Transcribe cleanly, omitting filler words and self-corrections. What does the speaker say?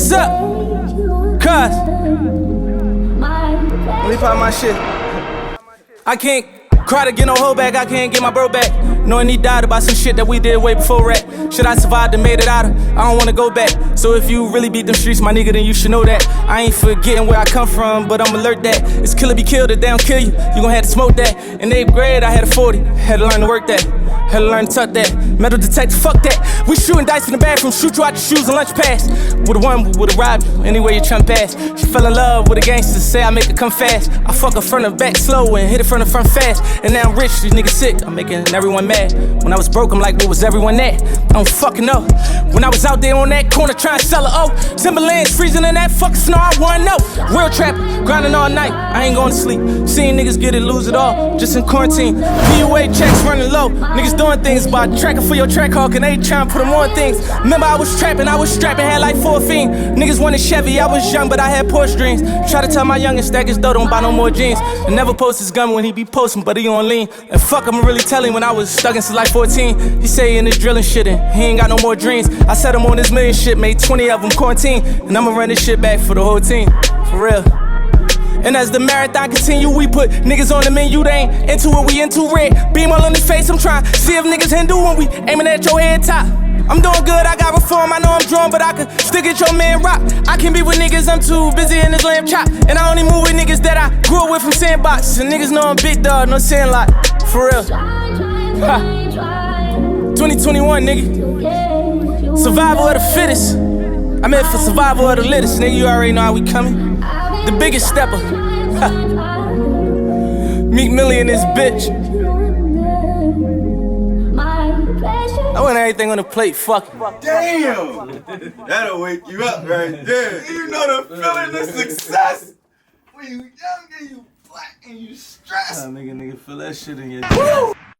What's up? Cuz. Let me pop my shit. I can't cry to get no hoe back, I can't get my bro back. Knowing he died about some shit that we did way before rap. Shit I survived and made it out of, I don't wanna go back. So if you really beat them streets, my nigga, then you should know that. I ain't forgetting where I come from, but I'm alert that it's kill or be killed, if they don't kill you, you gon' have to smoke that. In 8th grade, I had a 40, had to learn to work that. Had to learn to tuck that. Metal detector, fuck that. We shooting dice in the bathroom, shoot you out your shoes and lunch pass. Would've won, would've robbed you, anyway you tryna pass. She fell in love with a gangster, say I make her come fast. I fuck her front and back slow and hit it from the front fast. And now I'm rich, these niggas sick, I'm making everyone mad. When I was broke, I'm like, where was everyone at? I don't fucking know. When I was out there on that corner trying to sell a Timberlands freezing in that fucking snow, I wanna know. Real trapper, grinding all night, I ain't going to sleep. Seeing niggas get it, lose it all, just in quarantine. PUA checks running low, niggas doing things by tracking for your track hawk and they trying to put them on things. Remember I was trapping, I was strapping, had like 4 fiends. Niggas wanted Chevy, I was young but I had Porsche dreams. Try to tell my youngest stack his dough, don't buy no more jeans. And never post his gun when he be posting, but he on lean. And fuck, I'ma really tell him when I was stuck since like 14. He say he in his drilling shit and he ain't got no more dreams. I set him on this million shit, made 20 of them quarantine. And I'ma run this shit back for the whole team, for real. And as the marathon continue, we put niggas on the menu, they ain't into it, we into red. Beam all in his face, I'm trying to see if niggas Hindu when we aiming at your head top. I'm doing good, I got reform, I know I'm drawn, but I can still get your man rock. I can't be with niggas, I'm too busy in this lamb chop. And I only move with niggas that I grew up with from Sandbox. And niggas know I'm big dog, no Sandlot, for real. Ha. 2021, nigga. Survival of the fittest. I meant for survival of the littest, nigga, you already know how we coming. The biggest stepper. Ha. Meek Millie in this bitch. I want everything on the plate, fuck it. Damn! That'll wake you up right there. You know the feeling of success when you young and you black and you stressed. Nigga, feel that shit in your